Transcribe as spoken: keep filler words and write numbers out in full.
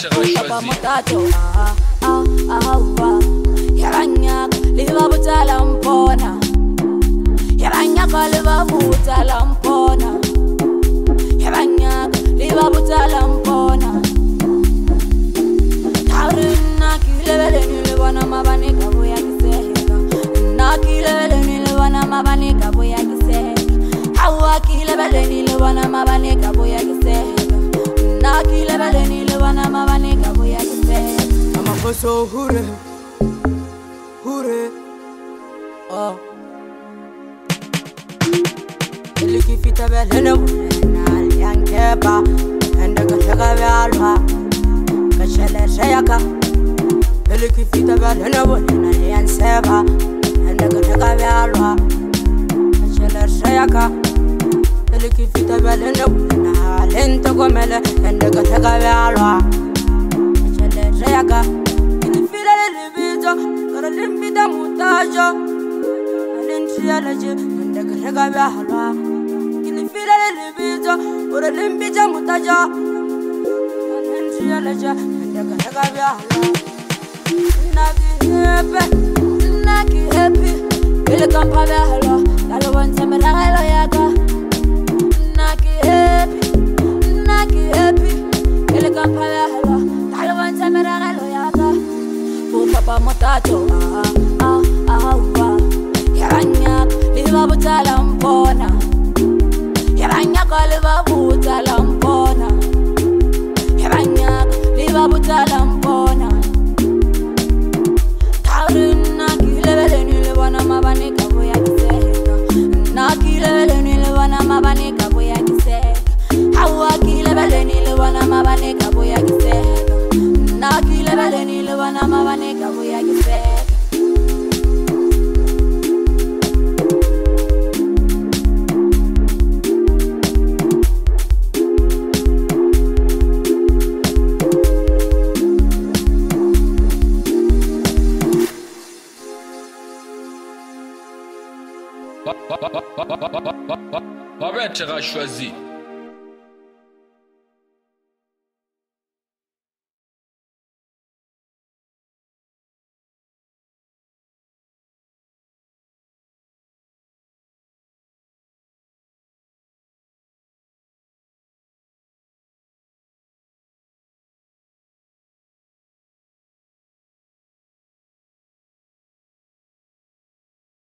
Papa Motato, ah ah ah ah. Yaranya, liva butala mpona. Yaranya liva butala mpona. Yaranya, liva butala mpona. Tarina kilele nilwana mabane kabo ya kiseka. Na kilele nilwana mabane kabo ya kiseka. Hawa kilele nilwana mabane kabo ya kiseka. Na kilele nilwana mabane kabo ya kiseka. Mama koso hure, hure, oh. Iliki fita belene wuna liankeba, ende kashaka belwa, kashele shayaka. Iliki fita belene wuna lianseba, ende kashaka belwa, kashele shayaka. Iliki fita belene wuna lento komele, ende kashaka belwa, kashele shayaka. Ilifile lilibito, kara limbita mutajo, alintia leje, ende kashaka belwa. Ilifile lilibito, kara limbita mutajo, alintia leje, ende kashaka belwa. Naki happy, naki happy, ile kampa belwa, lalo wanze meragelo yaka. Naki happy, naki happy, ile kampa belwa, lalo wanze meragelo yaka. Papa Motato, ah ah ah ah. Yaranya, liva butala mpona. Yaranya liva butala mpona. Yaranya, liva butala mpona. Tarina kilele nilwana mabane kabo ya kiseka. Na kilele nilwana mabane kabo ya kiseka. Hawa kilele nilwana mabane kabo ya kiseka. Na kilele nilwana mabane kabo ya kiseka. Arrête, tu as choisi.